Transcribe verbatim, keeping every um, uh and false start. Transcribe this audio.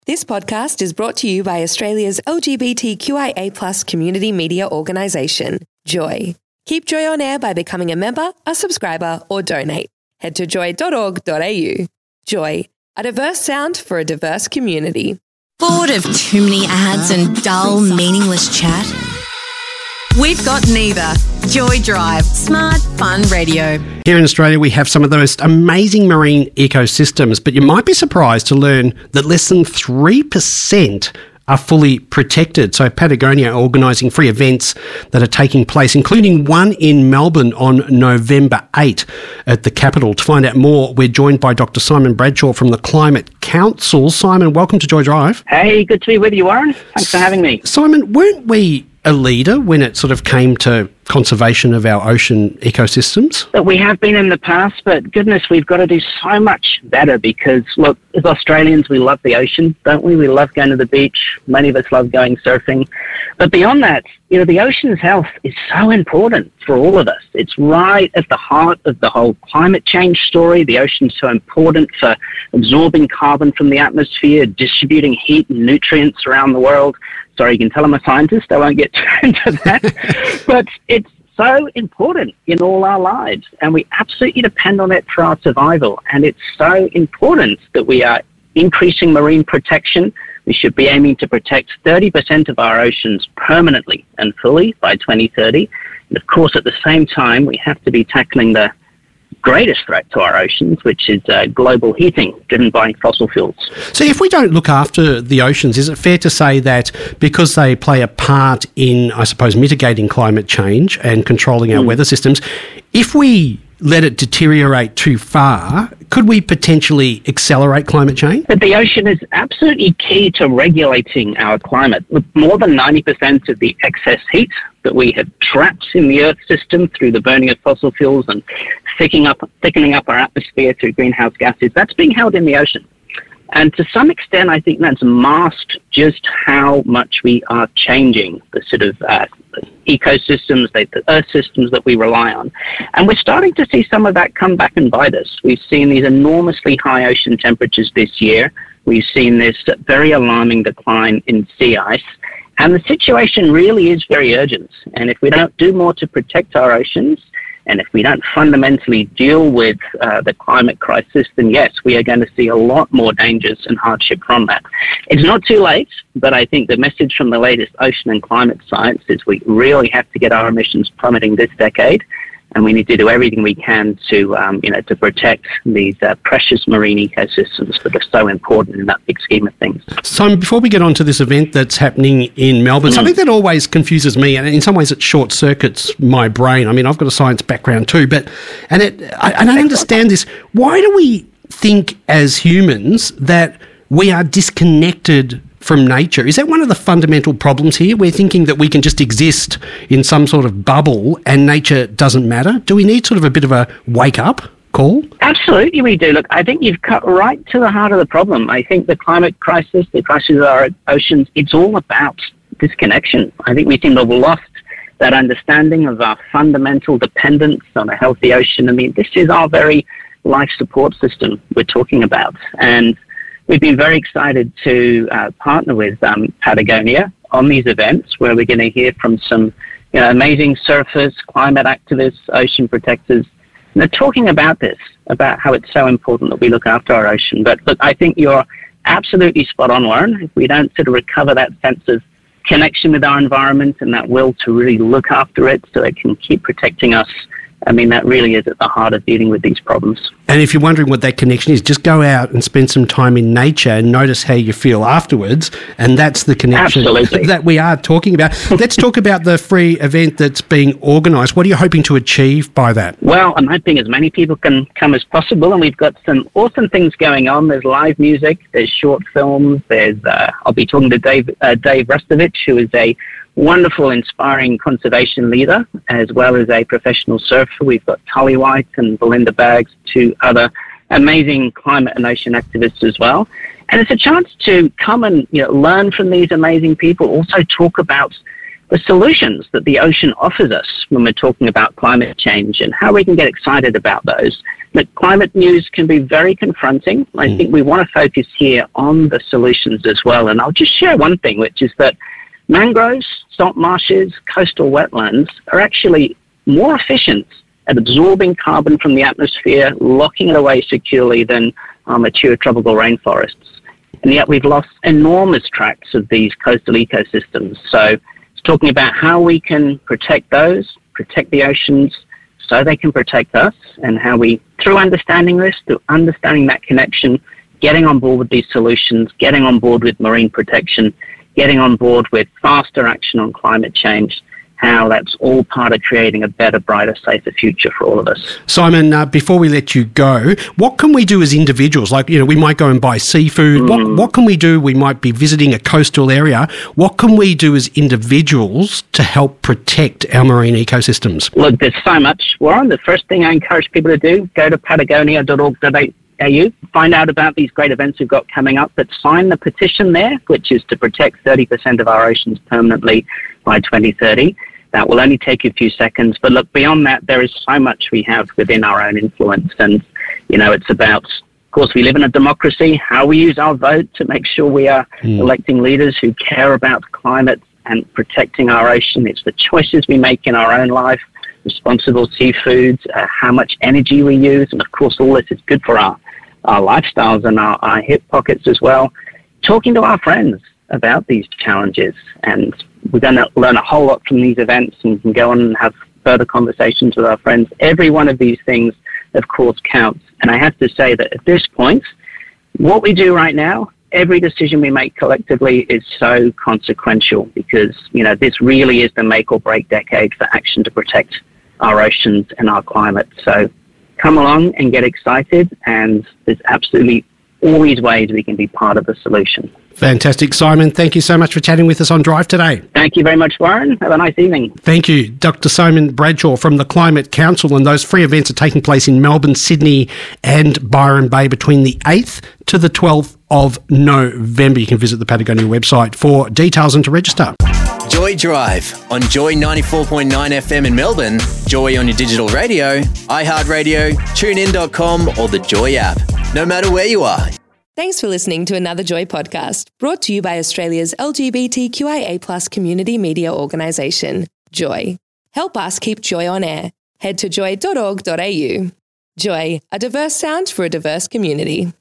This podcast is brought to you by Australia's L G B T Q I A plus community media organisation, Joy. Keep Joy on air by becoming a member, a subscriber or donate. Head to joy dot org dot a u. Joy, a diverse sound for a diverse community. Bored of too many ads and dull, meaningless chat? We've got neither. Joy Drive, smart, fun radio. Here in Australia, we have some of the most amazing marine ecosystems, but you might be surprised to learn that less than three percent are fully protected. So Patagonia are organising free events that are taking place, including one in Melbourne on November eighth at the capital. To find out more, we're joined by Doctor Simon Bradshaw from the Climate Council. Simon, welcome to Joy Drive. Hey, good to be with you, Warren. Thanks for having me. Simon, weren't we a leader when it sort of came to conservation of our ocean ecosystems? But we have been in the past, but goodness, we've got to do so much better because, look, as Australians, we love the ocean, don't we? We love going to the beach. Many of us love going surfing. But beyond that, you know, the ocean's health is so important for all of us. It's right at the heart of the whole climate change story. The ocean's so important for absorbing carbon from the atmosphere, distributing heat and nutrients around the world. Sorry, you can tell I'm a scientist. I won't get into that. But it's so important in all our lives, and we absolutely depend on it for our survival. And it's so important that we are increasing marine protection. We should be aiming to protect thirty percent of our oceans permanently and fully by twenty thirty. And of course, at the same time, we have to be tackling the greatest threat to our oceans, which is uh, global heating driven by fossil fuels. So if we don't look after the oceans, is it fair to say that because they play a part in, I suppose, mitigating climate change and controlling our mm. weather systems, if we let it deteriorate too far, could we potentially accelerate climate change? But the ocean is absolutely key to regulating our climate. With more than ninety percent of the excess heat that we have trapped in the Earth system through the burning of fossil fuels and thickening up, thickening up our atmosphere through greenhouse gases, that's being held in the ocean. And to some extent, I think that's masked just how much we are changing the sort of uh, ecosystems, the Earth systems that we rely on. And we're starting to see some of that come back and bite us. We've seen these enormously high ocean temperatures this year. We've seen this very alarming decline in sea ice. And the situation really is very urgent. And if we don't do more to protect our oceans, and if we don't fundamentally deal with uh, the climate crisis, then yes, we are going to see a lot more dangers and hardship from that. It's not too late, but I think the message from the latest ocean and climate science is we really have to get our emissions plummeting this decade, and we need to do everything we can to, um, you know, to protect these uh, precious marine ecosystems that are so important in that big scheme of things. So before we get on to this event that's happening in Melbourne, mm. something that always confuses me, and in some ways it short circuits my brain. I mean, I've got a science background too, but and it, I, I don't understand this. Why do we think as humans that we are disconnected from nature? Is that one of the fundamental problems here? We're thinking that we can just exist in some sort of bubble and nature doesn't matter. Do we need sort of a bit of a wake-up call? Absolutely we do. Look, I think you've cut right to the heart of the problem. I think the climate crisis, the crisis of our oceans, it's all about disconnection. I think we seem to have lost that understanding of our fundamental dependence on a healthy ocean. I mean, this is our very life support system we're talking about. And we've been very excited to uh, partner with um, Patagonia on these events where we're going to hear from some you know, amazing surfers, climate activists, ocean protectors. And they're talking about this, about how it's so important that we look after our ocean. But look, I think you're absolutely spot on, Warren. If we don't sort of recover that sense of connection with our environment and that will to really look after it so it can keep protecting us, I mean, that really is at the heart of dealing with these problems. And if you're wondering what that connection is, just go out and spend some time in nature and notice how you feel afterwards. And that's the connection Absolutely. that we are talking about. Let's talk about the free event that's being organised. What are you hoping to achieve by that? Well, I'm hoping as many people can come as possible. And we've got some awesome things going on. There's live music, there's short films, there's, uh, I'll be talking to Dave, uh, Dave Restovich, who is a wonderful, inspiring conservation leader, as well as a professional surfer. We've got Tully White and Belinda Baggs, two other amazing climate and ocean activists as well. And it's a chance to come and you know, learn from these amazing people, also talk about the solutions that the ocean offers us when we're talking about climate change and how we can get excited about those. But climate news can be very confronting. I mm. think we want to focus here on the solutions as well. And I'll just share one thing, which is that mangroves, salt marshes, coastal wetlands are actually more efficient at absorbing carbon from the atmosphere, locking it away securely than our mature tropical rainforests. And yet we've lost enormous tracts of these coastal ecosystems. So it's talking about how we can protect those, protect the oceans so they can protect us, and how we, through understanding this, through understanding that connection, getting on board with these solutions, getting on board with marine protection, getting on board with faster action on climate change, how that's all part of creating a better, brighter, safer future for all of us. Simon, uh, before we let you go, what can we do as individuals? Like, you know, we might go and buy seafood. Mm. What, what can we do? We might be visiting a coastal area. What can we do as individuals to help protect our marine ecosystems? Look, there's so much, Warren. The first thing I encourage people to do, go to patagonia dot org dot a u, find out about these great events we've got coming up, but sign the petition there, which is to protect thirty percent of our oceans permanently by twenty thirty. That will only take a few seconds. But look, beyond that, there is so much we have within our own influence. And, you know, it's about, of course, we live in a democracy, how we use our vote to make sure we are mm. electing leaders who care about climate and protecting our ocean. It's the choices we make in our own life, responsible seafood, uh, how much energy we use. And, of course, all this is good for our, our lifestyles and our, our hip pockets as well. Talking to our friends about these challenges, and we're going to learn a whole lot from these events and can go on and have further conversations with our friends. Every one of these things, of course, counts. And I have to say that at this point, what we do right now, every decision we make collectively is so consequential because, you know, this really is the make or break decade for action to protect our oceans and our climate. So come along and get excited, and there's absolutely always ways we can be part of the solution. Fantastic. Simon, thank you so much for chatting with us on Drive today. Thank you very much, Warren. Have a nice evening. Thank you. Doctor Simon Bradshaw from the Climate Council, and those free events are taking place in Melbourne, Sydney and Byron Bay between the eighth to the twelfth of November. You can visit the Patagonia website for details and to register. Joy Drive on Joy ninety-four point nine F M in Melbourne, Joy on your digital radio, iHeartRadio, tune in dot com or the Joy app. No matter where you are. Thanks for listening to another Joy podcast, brought to you by Australia's L G B T Q I A plus community media organisation, Joy. Help us keep Joy on air. Head to joy dot org dot a u. Joy, a diverse sound for a diverse community.